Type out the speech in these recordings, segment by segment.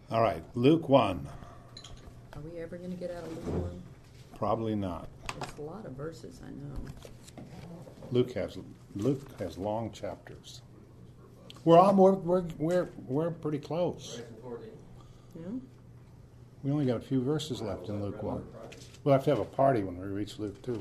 All right, Luke 1. Are we ever going to get out of Luke 1? Probably not. It's a lot of verses, I know. Luke has long chapters. We're pretty close. Yeah? We only got a few verses left in Luke 1. We'll have to have a party when we reach Luke 2.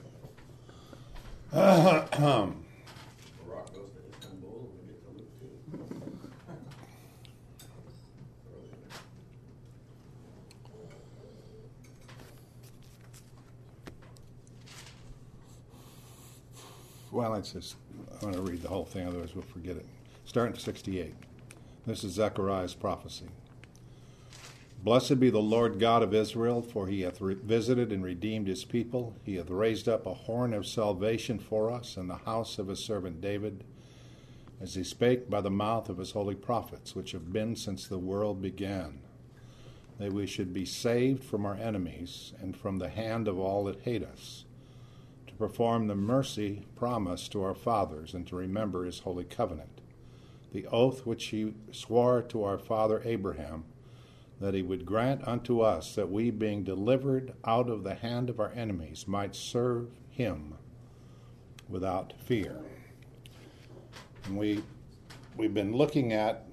Well, I'm going to read the whole thing, otherwise we'll forget it. Starting at 68. This is Zechariah's prophecy. Blessed be the Lord God of Israel, for he hath visited and redeemed his people. He hath raised up a horn of salvation for us in the house of his servant David, as he spake by the mouth of his holy prophets, which have been since the world began, that we should be saved from our enemies and from the hand of all that hate us, to perform the mercy promised to our fathers, and to remember his holy covenant, the oath which he swore to our father Abraham, that he would grant unto us that we, being delivered out of the hand of our enemies, might serve him without fear. And we've been looking at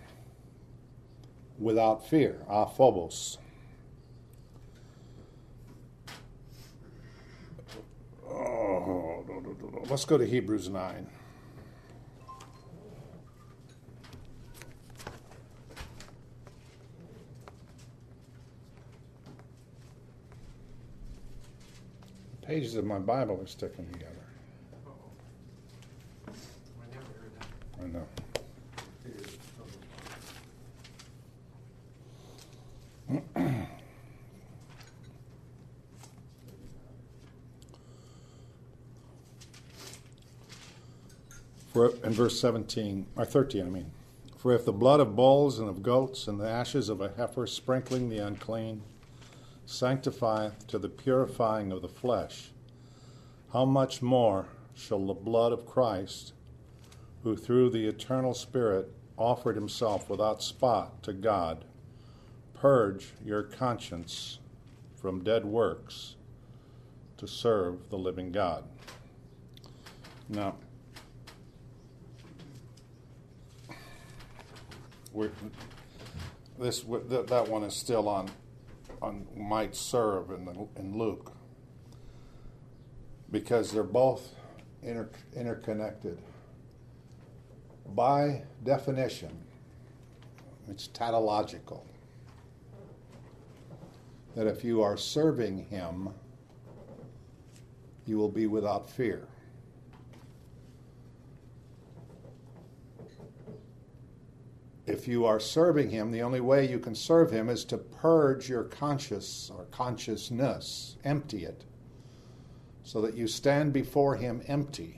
without fear, aphobos. Let's go to Hebrews 9. The pages of my Bible are sticking together. I know. For in verse 17, or 13, for if the blood of bulls and of goats and the ashes of a heifer sprinkling the unclean sanctifieth to the purifying of the flesh, how much more shall the blood of Christ, who through the eternal Spirit offered himself without spot to God, purge your conscience from dead works to serve the living God. Now, that one is still on might serve in Luke, because they're both interconnected. By definition, it's tautological, that if you are serving him, you will be without fear. If you are serving him, the only way you can serve him is to purge your conscience or consciousness, empty it, so that you stand before him empty.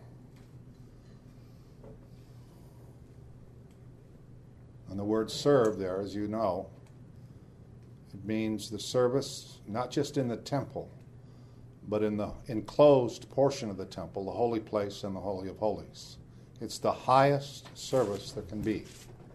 And the word serve there, as you know, it means the service, not just in the temple, but in the enclosed portion of the temple, the holy place and the Holy of Holies. It's the highest service there can be.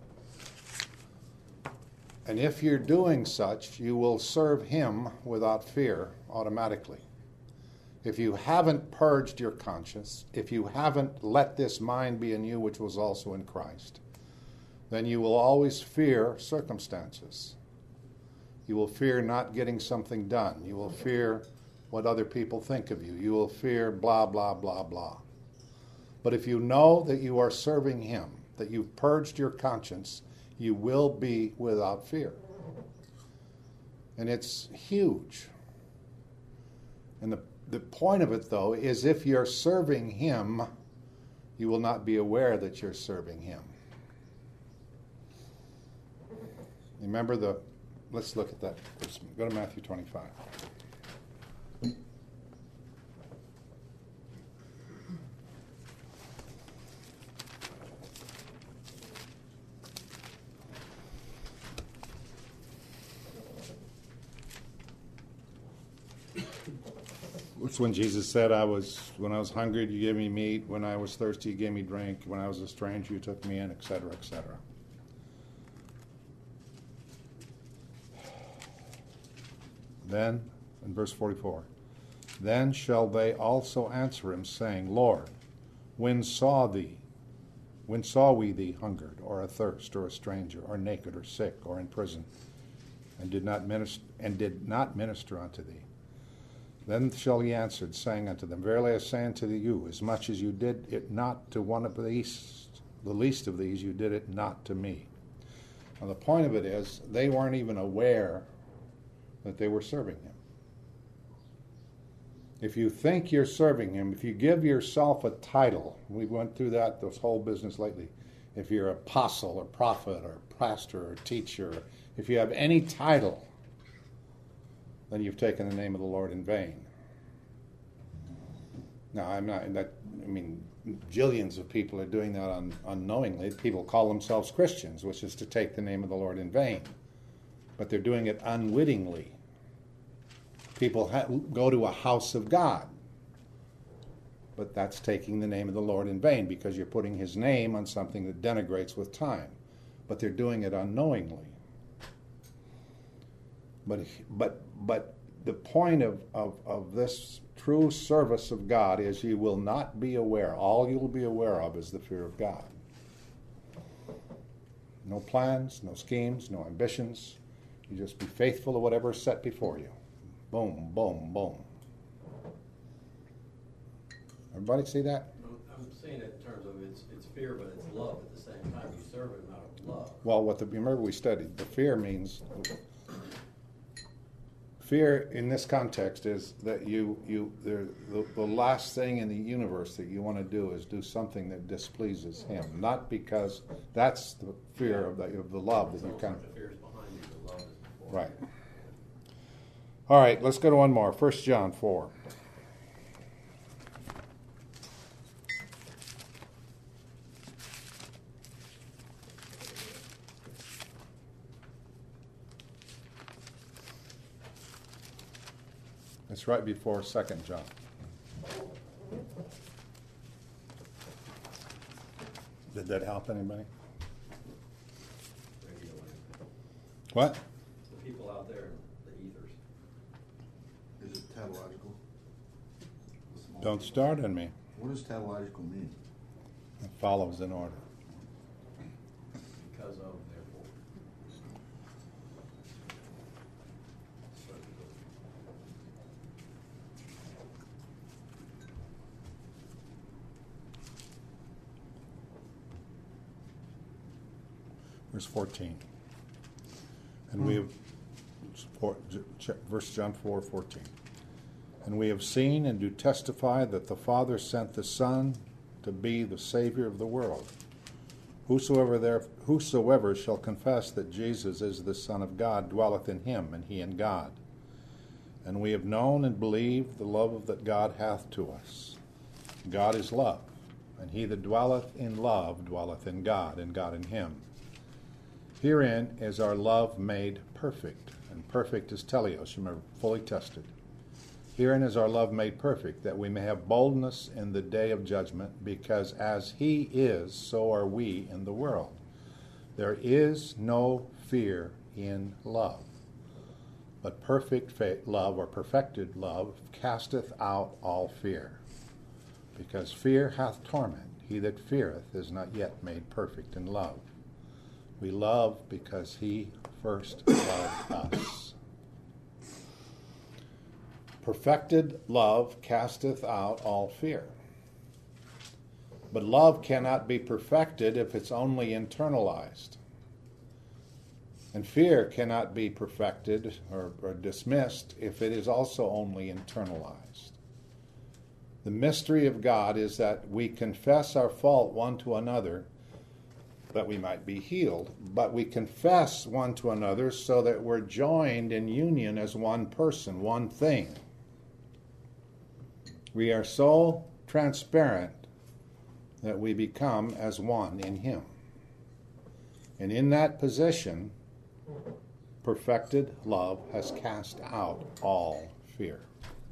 And if you're doing such, you will serve him without fear automatically. If you haven't purged your conscience, if you haven't let this mind be in you which was also in Christ, then you will always fear circumstances. You will fear not getting something done. You will fear what other people think of you. You will fear blah, blah, blah, blah. But if you know that you are serving him, that you've purged your conscience, you will be without fear. And it's huge. And the point of it, though, is if you're serving him, you will not be aware that you're serving him. Remember let's look at that. Go to Matthew 25. It's when Jesus said, when I was hungry, you gave me meat. When I was thirsty, you gave me drink. When I was a stranger, you took me in, etc., etc. Then, in verse 44, then shall they also answer him, saying, Lord, when saw we thee hungered, or athirst, or a stranger, or naked, or sick, or in prison, and did not minister unto thee? Then shall he answer, saying unto them, Verily I say unto you, as much as you did it not to one of the least of these, you did it not to me. Now the point of it is, they weren't even aware that they were serving him. If you think you're serving him, if you give yourself a title, we went through this whole business lately. If you're apostle or prophet or pastor or teacher, if you have any title, then you've taken the name of the Lord in vain. Now, jillions of people are doing that unknowingly. People call themselves Christians, which is to take the name of the Lord in vain. But they're doing it unwittingly. People go to a house of God, but that's taking the name of the Lord in vain because you're putting his name on something that denigrates with time. But they're doing it unknowingly. But the point of this true service of God is you will not be aware. All you'll be aware of is the fear of God. No plans, no schemes, no ambitions. You just be faithful to whatever is set before you. Boom, boom, boom. Everybody see that? I'm saying it in terms of it's fear, but it's love at the same time. You serve him out of love. Well, remember we studied, the fear means, fear in this context is that the last thing in the universe that you want to do is do something that displeases him. Not because that's the fear of the love that you kind of... The fear is behind you, the love is before. Right. All right, let's go to one more. 1 John 4. It's right before 2 John. Did that help anybody? Radio wave. What? The people out there in the ethers. Is it tautological? Don't start on me. What does tautological mean? It follows in order. Because of, therefore. Verse 14. And we have, 1 John 4:14. And we have seen and do testify that the Father sent the Son to be the Savior of the world. Whosoever shall confess that Jesus is the Son of God dwelleth in him, and he in God. And we have known and believed the love that God hath to us. God is love, and he that dwelleth in love dwelleth in God, and God in him. Herein is our love made perfect, and perfect is teleos, remember, fully tested. Herein is our love made perfect, that we may have boldness in the day of judgment, because as he is, so are we in the world. There is no fear in love, but perfect love, or perfected love, casteth out all fear. Because fear hath torment. He that feareth is not yet made perfect in love. We love because he first loved us. Perfected love casteth out all fear. But love cannot be perfected if it's only internalized. And fear cannot be perfected or dismissed if it is also only internalized. The mystery of God is that we confess our fault one to another that we might be healed, but we confess one to another so that we're joined in union as one person, one thing. We are so transparent that we become as one in him. And in that position, perfected love has cast out all fear.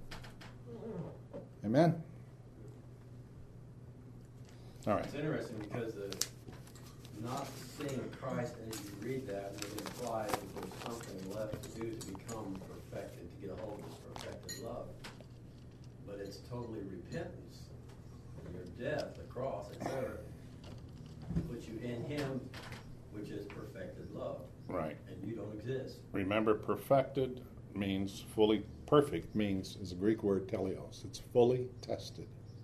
Amen? All right. It's interesting because not seeing Christ as you read that would imply that there's something left to do to become perfected, to get a hold of this perfected love. But it's totally repentance, your death, the cross, etc. Puts you in Him, which is perfected love. Right. And you don't exist. Remember, perfected means fully, perfect means, is a Greek word teleos. It's fully tested.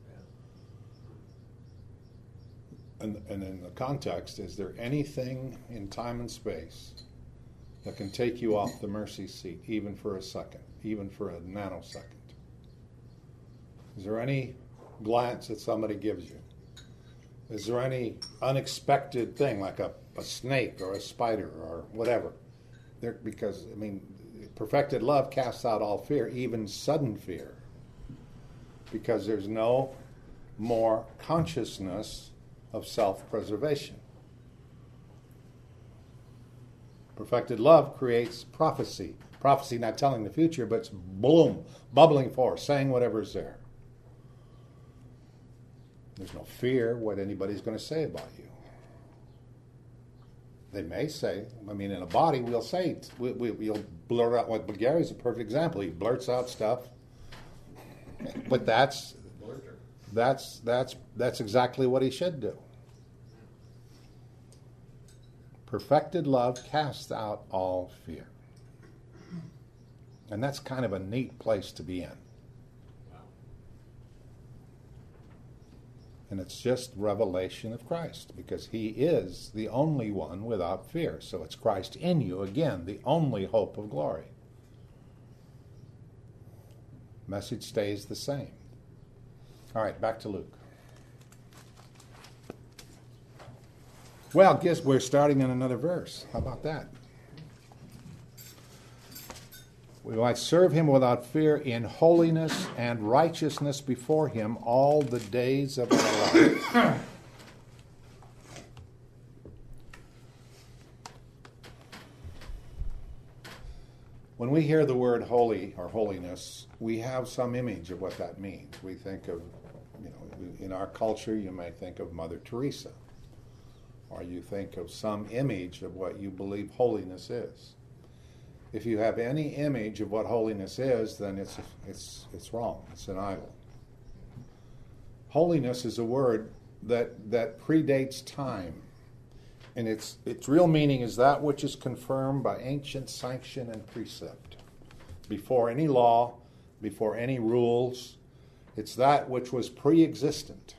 And in the context, is there anything in time and space that can take you off the mercy seat, even for a second, even for a nanosecond? Is there any glance that somebody gives you? Is there any unexpected thing, like a snake or a spider or whatever? Because, I mean, perfected love casts out all fear, even sudden fear. Because there's no more consciousness of self-preservation. Perfected love creates prophecy. Prophecy not telling the future, but it's boom, bubbling forth, saying whatever's there. There's no fear what anybody's going to say about you. They may say, I mean, in a body, we'll say, we'll blurt out, what Gary's a perfect example. He blurts out stuff, but that's exactly what he should do. Perfected love casts out all fear. And that's kind of a neat place to be in. And it's just revelation of Christ, because He is the only one without fear. So it's Christ in you, again, the only hope of glory. Message stays the same. All right, back to Luke. Well, guess we're starting in another verse. How about that? We might serve Him without fear in holiness and righteousness before Him all the days of our life. When we hear the word holy or holiness, we have some image of what that means. We think of, in our culture, you may think of Mother Teresa, or you think of some image of what you believe holiness is. If you have any image of what holiness is, then it's wrong. It's an idol. Holiness is a word that predates time. And its real meaning is that which is confirmed by ancient sanction and precept. Before any law, before any rules, it's that which was pre-existent.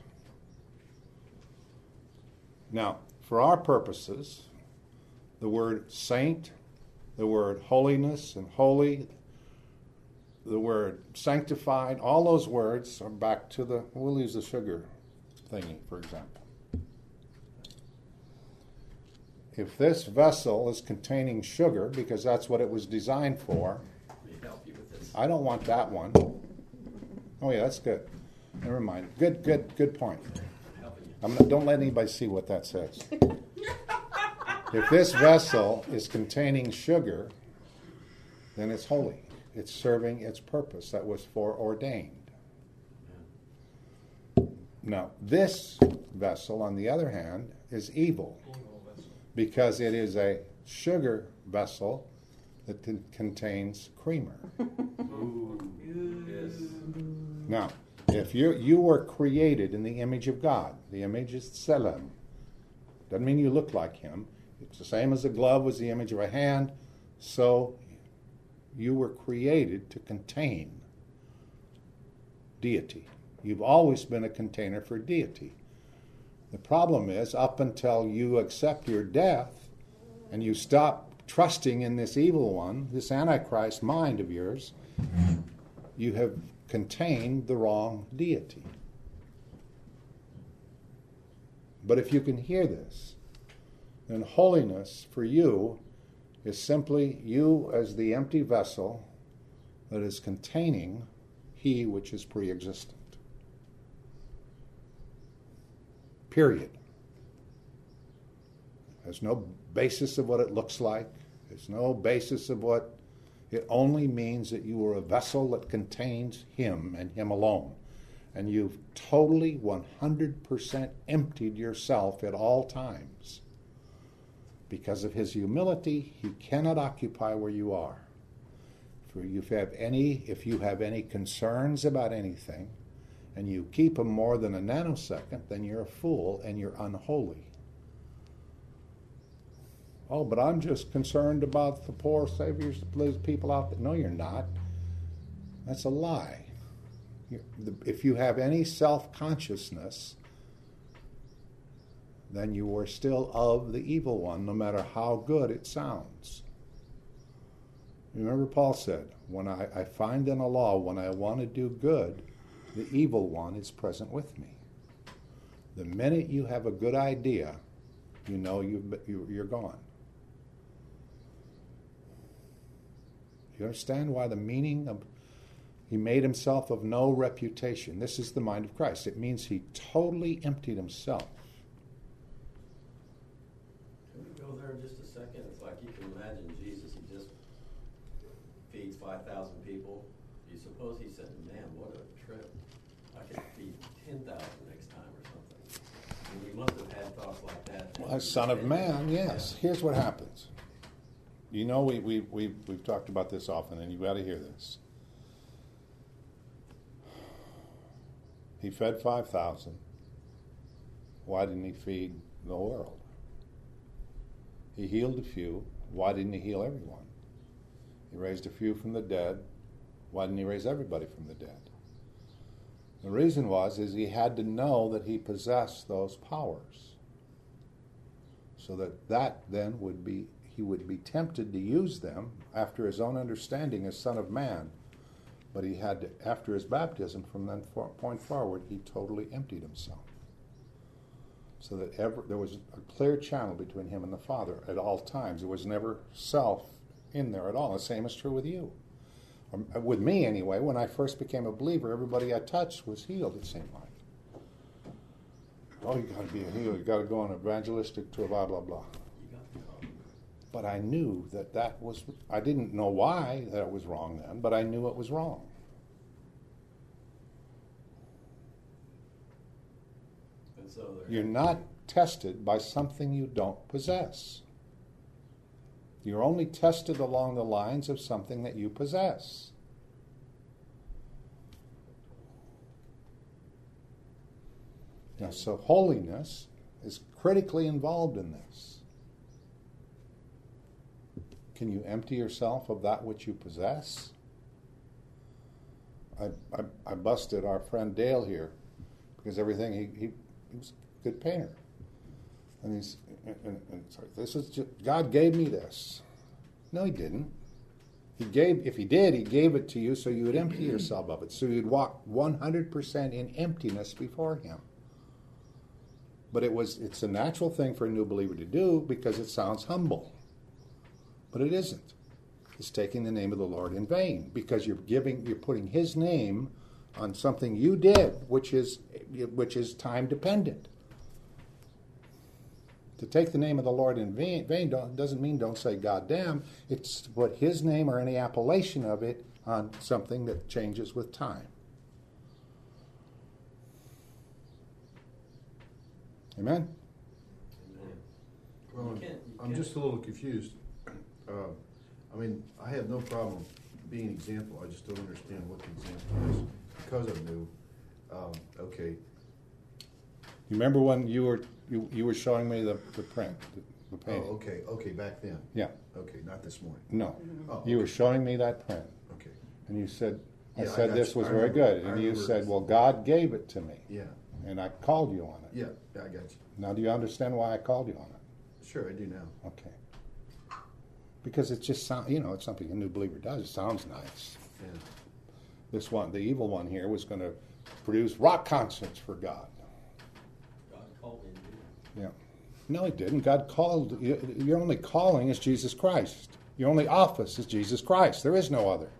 Now, for our purposes, the word saint, the word holiness and holy, the word sanctified, all those words are back to we'll use the sugar thingy, for example. If this vessel is containing sugar, because that's what it was designed for, Let me help you with this. I don't want that one. Oh yeah, that's good. Never mind. Good point. I'm helping you. Don't let anybody see what that says. If this vessel is containing sugar, then it's holy. It's serving its purpose that was foreordained. Now, this vessel, on the other hand, is evil, because it is a sugar vessel that contains creamer. Ooh, yes. Now, if you were created in the image of God, the image is Tselem. Doesn't mean you look like Him. It's the same as a glove was the image of a hand. So you were created to contain deity. You've always been a container for deity. The problem is, up until you accept your death and you stop trusting in this evil one, this Antichrist mind of yours, you have contained the wrong deity. But if you can hear this, then holiness for you is simply you as the empty vessel that is containing He which is pre-existent. Period. There's no basis of what it looks like. There's no basis of what... It only means that you are a vessel that contains Him and Him alone. And you've totally 100% emptied yourself at all times. Because of his humility, he cannot occupy where you are. If you have any concerns about anything, and you keep them more than a nanosecond, then you're a fool and you're unholy. Oh, but I'm just concerned about the poor saviors, the people out there. No, you're not. That's a lie. If you have any self-consciousness, then you are still of the evil one, no matter how good it sounds. Remember Paul said, when I find in a law, when I want to do good, the evil one is present with me. The minute you have a good idea, you know you're gone. You understand why the meaning of he made himself of no reputation? This is the mind of Christ. It means he totally emptied himself. Can we go there just a second? It's like you can imagine Jesus, he just feeds 5,000 people. You suppose he said, man, what a trip. I could feed 10,000 next time or something. And he must have had thoughts like that. Well, as Son of Man, yes. Yeah. Here's what happens. You know, we've talked about this often, and you've got to hear this. He fed 5,000. Why didn't he feed the world? He healed a few. Why didn't he heal everyone? He raised a few from the dead. Why didn't he raise everybody from the dead? The reason is he had to know that he possessed those powers. So that then he would be tempted to use them after his own understanding as Son of Man. But he had to, after his baptism, from that point forward, he totally emptied himself. So that there was a clear channel between him and the Father at all times. There was never self in there at all. The same is true with you. With me, anyway, when I first became a believer, everybody I touched was healed, it seemed like. Oh, you got to be a healer. You got to go on evangelistic tour, blah, blah, blah. But I knew that was, I didn't know why that it was wrong then, but I knew it was wrong. And so You're not tested by something you don't possess. You're only tested along the lines of something that you possess. Now, so holiness is critically involved in this. Can you empty yourself of that which you possess? I busted our friend Dale here because everything he was a good painter, and it's like, this is just, God gave me this. No, he didn't. If he did, he gave it to you so you would empty yourself of it, so you'd walk 100% in emptiness before him. But it's a natural thing for a new believer to do because it sounds humble. But it isn't. It's taking the name of the Lord in vain because you're putting his name on something you did, which is time dependent. To take the name of the Lord in vain doesn't mean don't say goddamn. It's to put his name or any appellation of it on something that changes with time. Amen? Well, I'm just a little confused. I have no problem being an example. I just don't understand what the example is because I'm new. Okay. You remember when you were showing me the print, the painting? Oh, okay, back then. Yeah. Okay, not this morning. No. Oh, You were showing me that print. Okay. And you said, I Yeah, said this was very good. And you said, well, God gave it to me. Yeah. And I called you on it. Yeah, I got you. Now, do you understand why I called you on it? Sure, I do now. Okay. Because it just sounds, it's something a new believer does. It sounds nice. Yeah. This one, the evil one here, was going to produce rock concerts for God. God called me to do that. Yeah. No, he didn't. God called. Your only calling is Jesus Christ. Your only office is Jesus Christ. There is no other.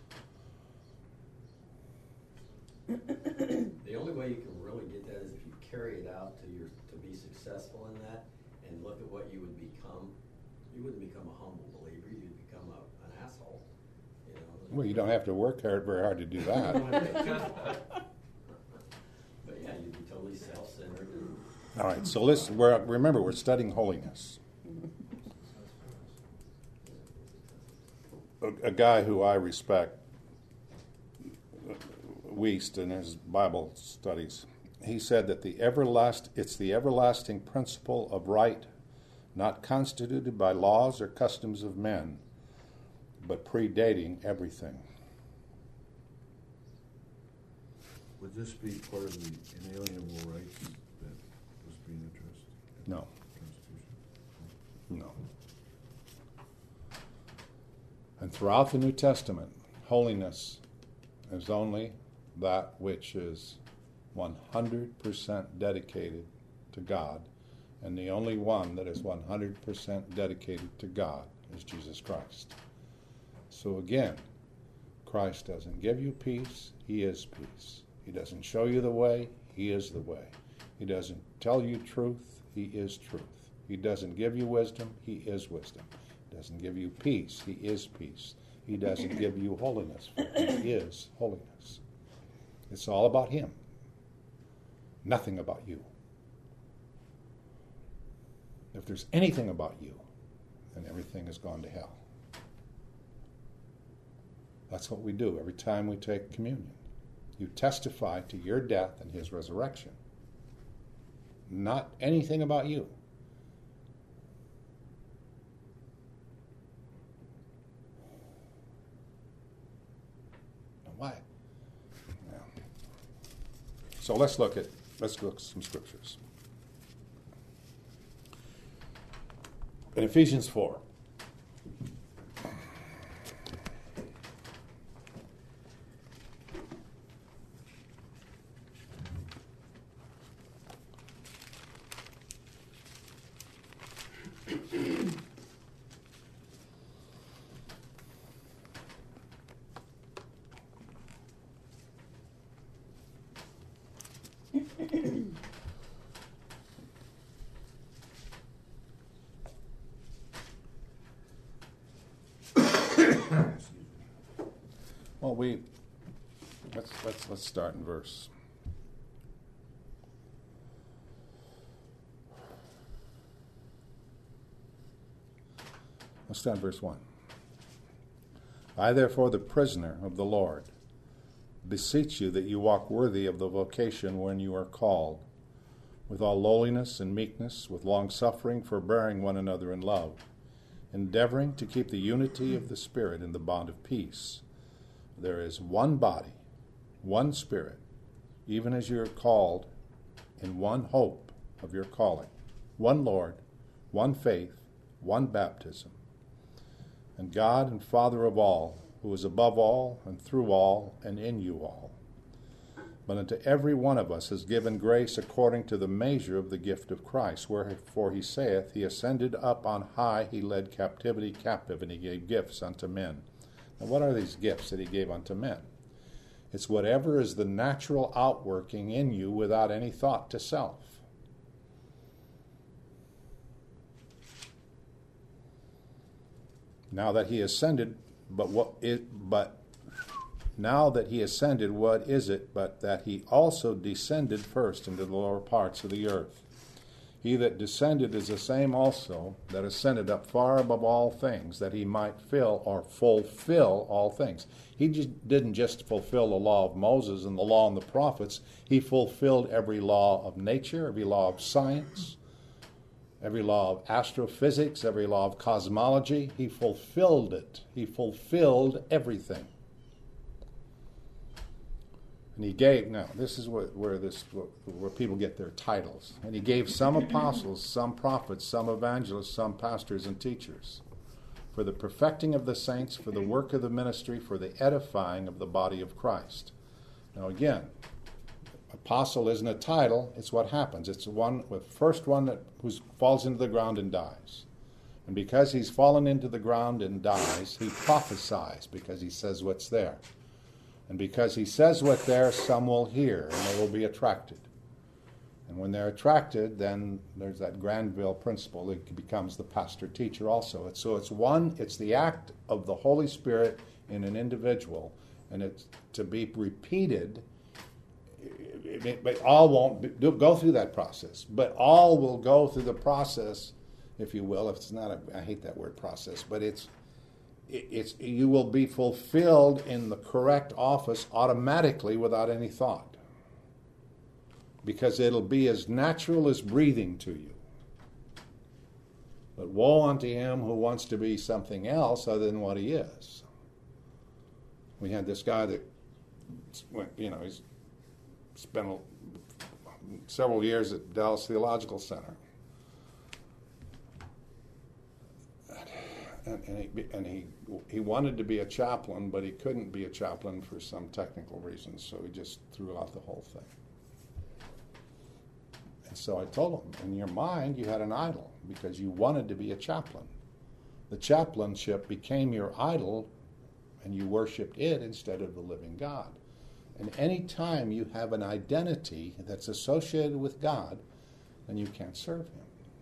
The only way you can really get that is if you carry it out to be successful in that and look at what you would become. You wouldn't become a humble believer. You'd become an asshole. Well, you don't have to work very hard to do that. But yeah, you'd be totally self-centered. All right, so remember, we're studying holiness. a guy who I respect, Wiest, in his Bible studies, he said that it's the everlasting principle of right, not constituted by laws or customs of men, but predating everything. Would this be part of the inalienable rights that was being addressed in No. the Constitution? No. And throughout the New Testament, holiness is only that which is 100% dedicated to God, and the only one that is 100% dedicated to God is Jesus Christ. So again, Christ doesn't give you peace, he is peace. He doesn't show you the way, he is the way. He doesn't tell you truth, he is truth. He doesn't give you wisdom, he is wisdom. He doesn't give you peace, he is peace. He doesn't give you holiness, for he is holiness. It's all about him, nothing about you. If there's anything about you, then everything has gone to hell. That's what we do every time we take communion. You testify to your death and his resurrection. Not anything about you. Why? Yeah. So let's look at some scriptures. In Ephesians 4. Well, let's start in verse. Let's start in verse 1. I, therefore, the prisoner of the Lord, beseech you that you walk worthy of the vocation when you are called, with all lowliness and meekness, with long-suffering, forbearing one another in love, endeavoring to keep the unity of the Spirit in the bond of peace. There is one body, one Spirit, even as you are called in one hope of your calling, one Lord, one faith, one baptism. And God and Father of all, who is above all and through all and in you all. But unto every one of us is given grace according to the measure of the gift of Christ. Wherefore he saith, he ascended up on high, he led captivity captive, and he gave gifts unto men. Now what are these gifts that he gave unto men? It's whatever is the natural outworking in you without any thought to self. Now that he ascended, now that he ascended, what is it but that he also descended first into the lower parts of the earth? He that descended is the same also that ascended up far above all things, that he might fill or fulfill all things. He didn't just fulfill the law of Moses and the law and the prophets. He fulfilled every law of nature, every law of science, every law of astrophysics, every law of cosmology. He fulfilled it. He fulfilled everything. And he gave, now this is where people get their titles. And he gave some apostles, some prophets, some evangelists, some pastors and teachers, for the perfecting of the saints, for the work of the ministry, for the edifying of the body of Christ. Now again, apostle isn't a title, it's what happens. It's the first one who falls into the ground and dies. And because he's fallen into the ground and dies, he prophesies because he says what's there. And because he says what's there, some will hear and they will be attracted. And when they're attracted, then there's that Granville principle. It becomes the pastor-teacher also. It's the act of the Holy Spirit in an individual, and it's to be repeated. But all won't go through that process. But all will go through the process, if you will. If it's not I hate that word process, but it's you will be fulfilled in the correct office automatically without any thought. Because it'll be as natural as breathing to you. But woe unto him who wants to be something else other than what he is. We had this guy that went, he's spent several years at Dallas Theological Center. And he wanted to be a chaplain, but he couldn't be a chaplain for some technical reasons, so he just threw out the whole thing. And so I told him, in your mind you had an idol because you wanted to be a chaplain. The chaplainship became your idol, and you worshipped it instead of the living God. And any time you have an identity that's associated with God, then you can't serve him.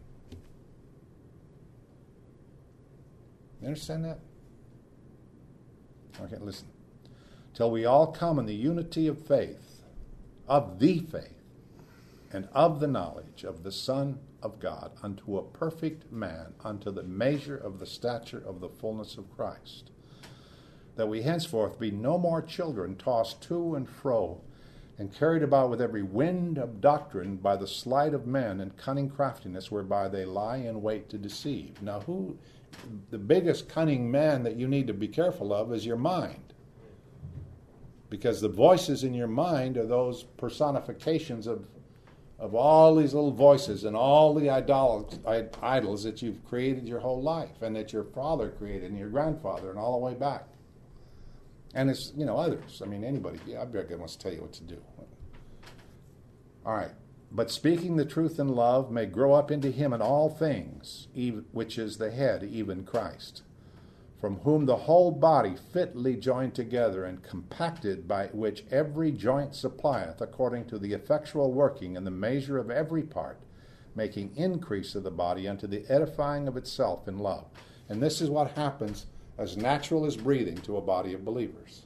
You understand that? Okay, listen. Till we all come in the unity of faith, of the faith, and of the knowledge of the Son of God, unto a perfect man, unto the measure of the stature of the fullness of Christ, that we henceforth be no more children, tossed to and fro, and carried about with every wind of doctrine by the sleight of men and cunning craftiness, whereby they lie in wait to deceive. Now, the biggest cunning man that you need to be careful of is your mind. Because the voices in your mind are those personifications of all these little voices and all the idols that you've created your whole life, and that your father created and your grandfather and all the way back. And it's, others. I mean, anybody. I bet God wants to tell you what to do. All right. But speaking the truth in love may grow up into him in all things, which is the head, even Christ, from whom the whole body fitly joined together and compacted, by which every joint supplieth, according to the effectual working in the measure of every part, making increase of the body unto the edifying of itself in love. And this is what happens as natural as breathing to a body of believers.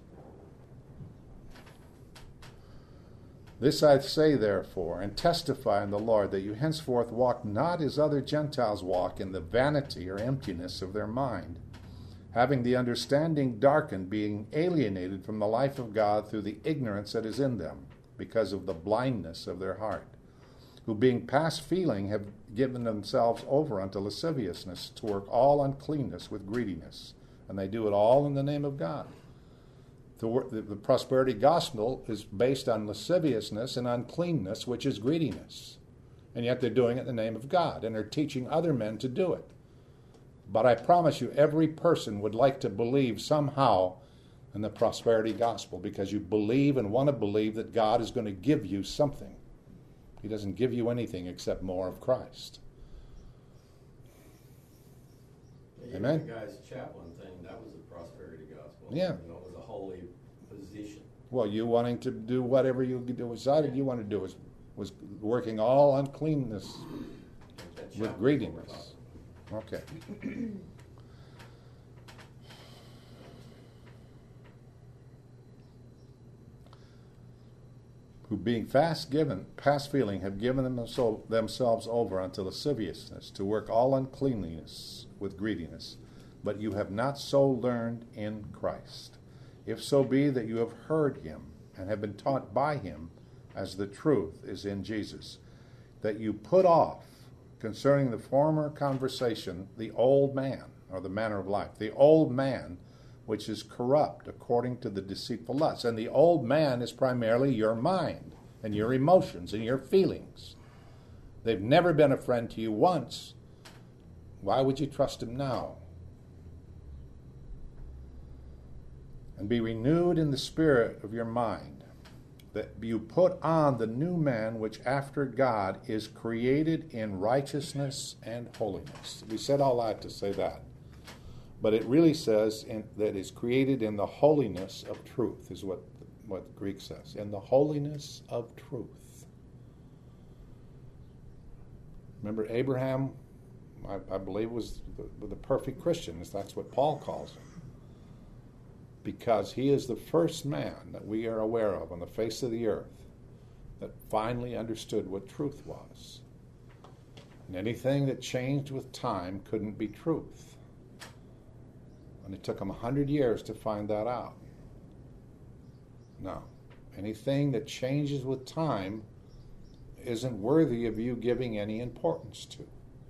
This I say, therefore, and testify in the Lord, that you henceforth walk not as other Gentiles walk, in the vanity or emptiness of their mind, having the understanding darkened, being alienated from the life of God through the ignorance that is in them, because of the blindness of their heart, who being past feeling have given themselves over unto lasciviousness, to work all uncleanness with greediness. And they do it all in the name of God. The prosperity gospel is based on lasciviousness and uncleanness, which is greediness. And yet they're doing it in the name of God, and they're teaching other men to do it. But I promise you, every person would like to believe somehow in the prosperity gospel, because you believe and want to believe that God is going to give you something. He doesn't give you anything except more of Christ. Amen? The guy's chaplain thing, that was the prosperity gospel. Yeah. It was a holy position. Well, you wanting to do whatever you decided you want to do was working all uncleanness with greediness. Okay. Who being past feeling have given themselves over unto lasciviousness, to work all uncleanliness with greediness. But you have not so learned in Christ, if so be that you have heard him and have been taught by him, as the truth is in Jesus, that you put off, concerning the former conversation, the old man, or the manner of life, the old man, which is corrupt according to the deceitful lusts. And the old man is primarily your mind and your emotions and your feelings. They've never been a friend to you once. Why would you trust him now? And be renewed in the spirit of your mind, that you put on the new man, which after God is created in righteousness and holiness. We said all that to say that. But it really says that is created in the holiness of truth, is what the Greek says. In the holiness of truth. Remember Abraham, I believe, was the perfect Christian. That's what Paul calls him. Because he is the first man that we are aware of on the face of the earth that finally understood what truth was. And anything that changed with time couldn't be truth. And it took them 100 years to find that out. No. Anything that changes with time isn't worthy of you giving any importance to.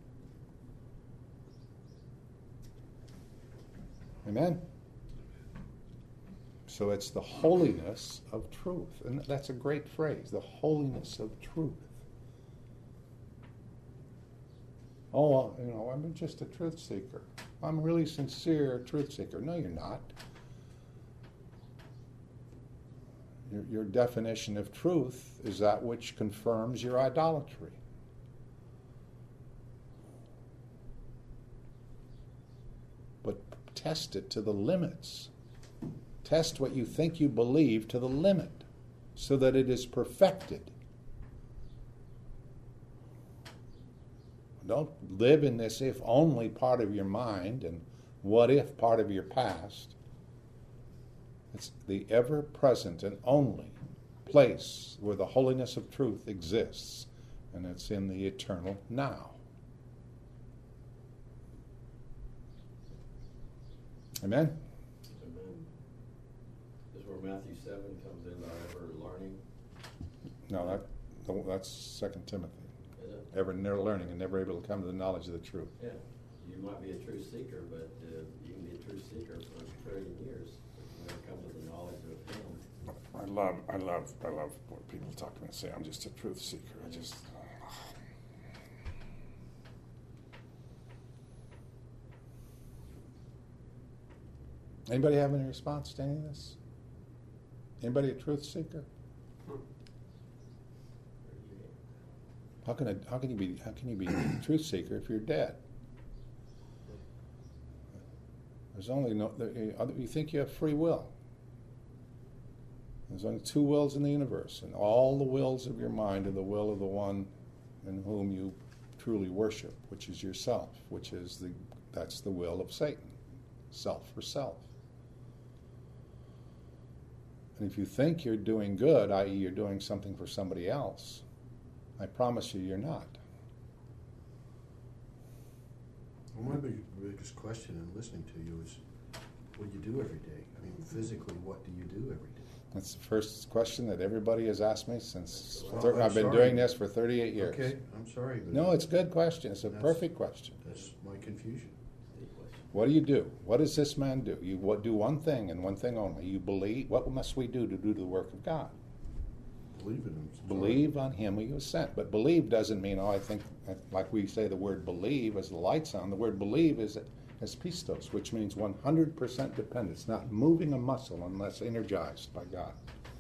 Amen? So it's the holiness of truth. And that's a great phrase, the holiness of truth. Oh, I'm just a truth seeker. I'm a really sincere truth seeker. No, you're not. Your definition of truth is that which confirms your idolatry. But test it to the limits. Test what you think you believe to the limit so that it is perfected. Don't live in this if only part of your mind and what if part of your past. It's the ever-present and only place where the holiness of truth exists, and it's in the eternal now. Amen? Amen. This is where Matthew 7 comes in, our ever learning. No, that's 2 Timothy. Is it? Ever learning and never able to come to the knowledge of the truth. Yeah. You might be a true seeker, but you can be a true seeker for a trillion years. But you never come to the knowledge of Him. I love when people talk to me and say, I'm just a truth seeker. Anybody have any response to any of this? Anybody a truth seeker? How can you be a truth seeker if you're dead? There's only you think you have free will. There's only two wills in the universe, and all the wills of your mind are the will of the one in whom you truly worship, which is yourself, that's the will of Satan, self for self. And if you think you're doing good, i.e. you're doing something for somebody else, I promise you're not. Well, my biggest question in listening to you is, what do you do every day? I mean, physically, what do you do every day? That's the first question that everybody has asked me since Well, I've been doing this for 38 years. Okay, I'm sorry. But No, it's a good question. It's a perfect question. That's my confusion. What do you do? What does this man do? You do one thing and one thing only. You believe. What must we do to do the work of God? Believe in Him. Believe on Him who you sent. But believe doesn't mean, I think, like we say the word believe as the lights on. The word believe is pistos, which means 100% dependence, not moving a muscle unless energized by God.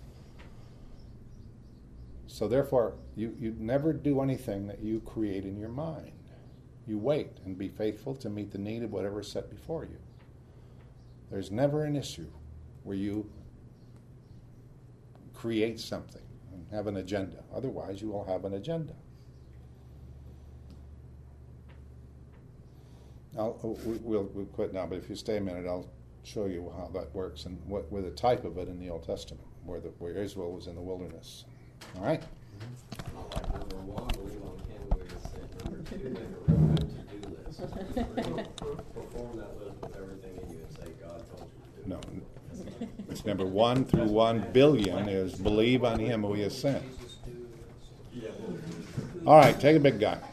So therefore, you never do anything that you create in your mind. You wait and be faithful to meet the need of whatever is set before you. There's never an issue where you create something and have an agenda. Otherwise, you will have an agenda. We'll quit now, but if you stay a minute, I'll show you how that works and with a type of it in the Old Testament, where Israel was in the wilderness. All right? Not like number one, believe on Him where He sent. Number two, make a real good to-do list. Perform that list with everything in you and say, God told you to do it. No. It's number 1 through 1 billion is believe on Him who He has sent. All right, take a big guy.